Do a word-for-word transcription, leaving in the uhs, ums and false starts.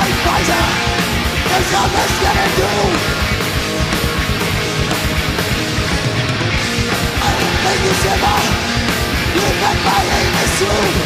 fight fighter. There's nothing gonna do. I don't think you shiver. You think my aim is true.